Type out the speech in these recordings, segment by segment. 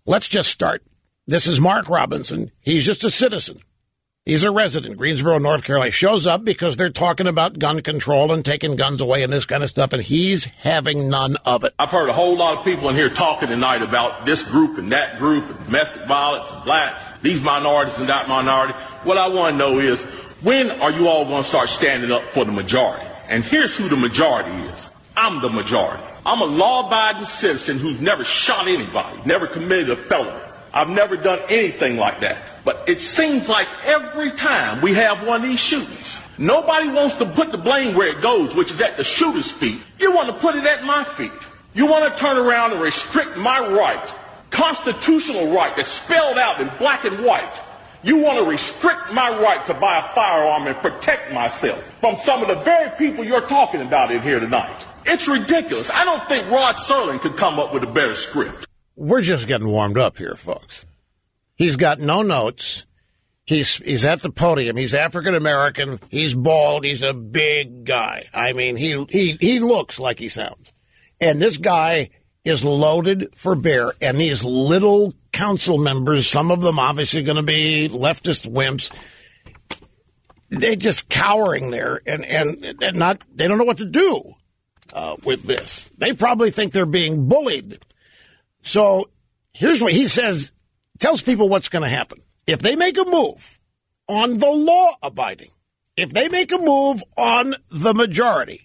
Let's just start. This is Mark Robinson. He's just a citizen. He's a resident, Greensboro, North Carolina. Shows up because they're talking about gun control and taking guns away and this kind of stuff, and he's having none of it. I've heard a whole lot of people in here talking tonight about this group and that group, and domestic violence, and blacks, these minorities and that minority. What I want to know is, when are you all going to start standing up for the majority? And here's who the majority is. I'm the majority. I'm a law-abiding citizen who's never shot anybody, never committed a felony. I've never done anything like that. But it seems like every time we have one of these shootings, nobody wants to put the blame where it goes, which is at the shooter's feet. You want to put it at my feet. You want to turn around and restrict my right, constitutional right that's spelled out in black and white. You want to restrict my right to buy a firearm and protect myself from some of the very people you're talking about in here tonight. It's ridiculous. I don't think Rod Serling could come up with a better script. We're just getting warmed up here, folks. He's got no notes. He's at the podium. He's African American. He's bald. He's a big guy. I mean, he looks like he sounds. And this guy is loaded for bear. And these little council members, some of them obviously going to be leftist wimps, they're just cowering there and they don't know what to do with this. They probably think they're being bullied. So here's what he says, tells people what's going to happen. If they make a move on the law-abiding, if they make a move on the majority,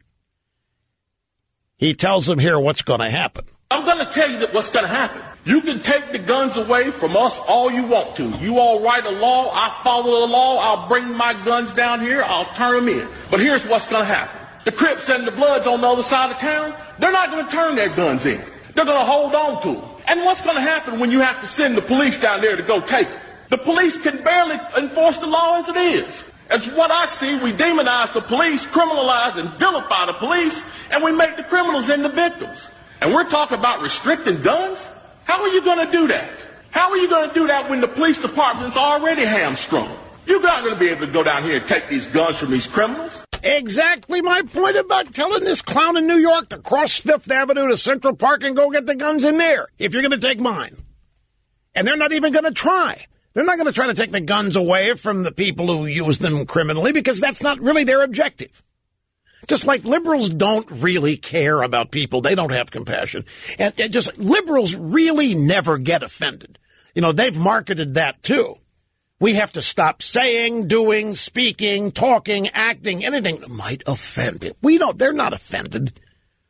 he tells them here what's going to happen. I'm going to tell you what's going to happen. You can take the guns away from us all you want to. You all write a law, I follow the law, I'll bring my guns down here, I'll turn them in. But here's what's going to happen. The Crips and the Bloods on the other side of town, they're not going to turn their guns in. They're going to hold on to them. And what's going to happen when you have to send the police down there to go take them? The police can barely enforce the law as it is. As what I see, we demonize the police, criminalize and vilify the police, and we make the criminals into victims. And we're talking about restricting guns? How are you going to do that? How are you going to do that when the police department's already hamstrung? You're not going to be able to go down here and take these guns from these criminals. Exactly my point about telling this clown in New York to cross Fifth Avenue to Central Park and go get the guns in there, if you're going to take mine. And they're not even going to try. They're not going to try to take the guns away from the people who use them criminally, because that's not really their objective. Just like liberals don't really care about people. They don't have compassion. And just liberals really never get offended. You know, they've marketed that too. We have to stop saying, doing, speaking, talking, acting, anything that might offend it. We don't. They're not offended.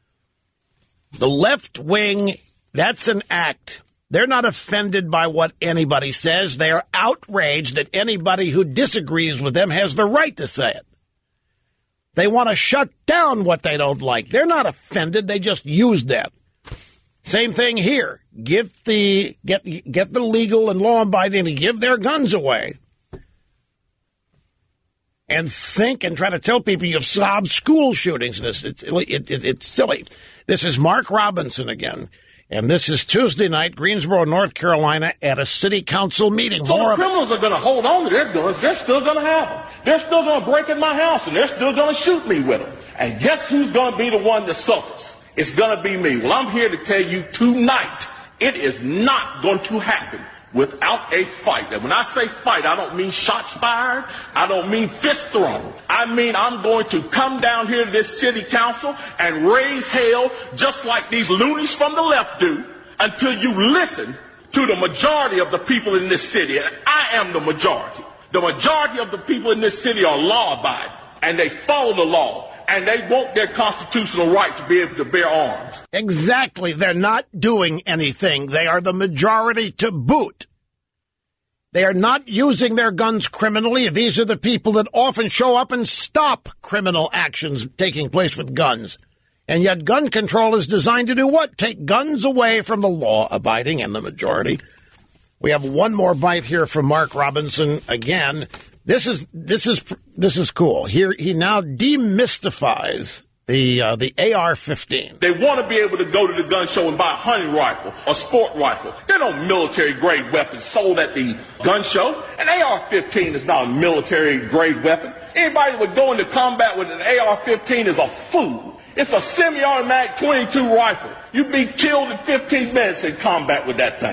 The left wing, that's an act. They're not offended by what anybody says. They are outraged that anybody who disagrees with them has the right to say it. They want to shut down what they don't like. They're not offended. They just use that. Same thing here. Get the legal and law-abiding to give their guns away. And think and try to tell people you've solved school shootings. It's silly. This is Mark Robinson again. And this is Tuesday night, Greensboro, North Carolina, at a city council meeting. So the criminals are going to hold on to their guns. They're still going to have them. They're still going to break in my house, and they're still going to shoot me with them. And guess who's going to be the one that suffers? It's going to be me. Well, I'm here to tell you tonight, it is not going to happen without a fight. And when I say fight, I don't mean shots fired. I don't mean fist thrown. I mean I'm going to come down here to this city council and raise hell just like these loonies from the left do until you listen to the majority of the people in this city. And I am the majority. The majority of the people in this city are law-abiding, and they follow the law. And they want their constitutional right to be able to bear arms. Exactly. They're not doing anything. They are the majority to boot. They are not using their guns criminally. These are the people that often show up and stop criminal actions taking place with guns. And yet gun control is designed to do what? Take guns away from the law-abiding and the majority. We have one more bite here from Mark Robinson again. This is cool. Here he now demystifies the AR-15. They want to be able to go to the gun show and buy a hunting rifle, a sport rifle. There are no military-grade weapons sold at the gun show. An AR-15 is not a military-grade weapon. Anybody that would go into combat with an AR-15 is a fool. It's a semi-automatic .22 rifle. You'd be killed in 15 minutes in combat with that thing.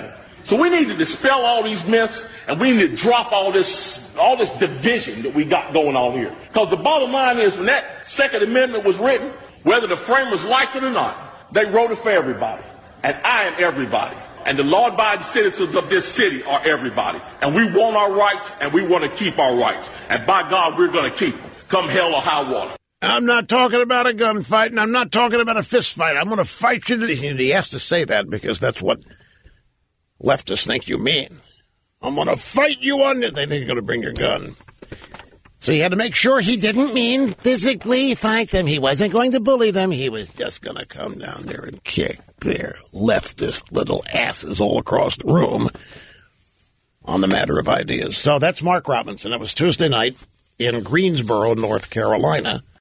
So we need to dispel all these myths, and we need to drop all this division that we got going on here. Because the bottom line is, when that Second Amendment was written, whether the framers liked it or not, they wrote it for everybody. And I am everybody. And the law-abiding citizens of this city are everybody. And we want our rights, and we want to keep our rights. And by God, we're going to keep them, come hell or high water. I'm not talking about a gunfight, and I'm not talking about a fist fight. I'm going to fight you. He has to say that because that's what leftists think you mean. I'm going to fight you on this. They think you're going to bring your gun. So he had to make sure he didn't mean physically fight them. He wasn't going to bully them. He was just going to come down there and kick their leftist little asses all across the room on the matter of ideas. So that's Mark Robinson. It was Tuesday night in Greensboro, North Carolina.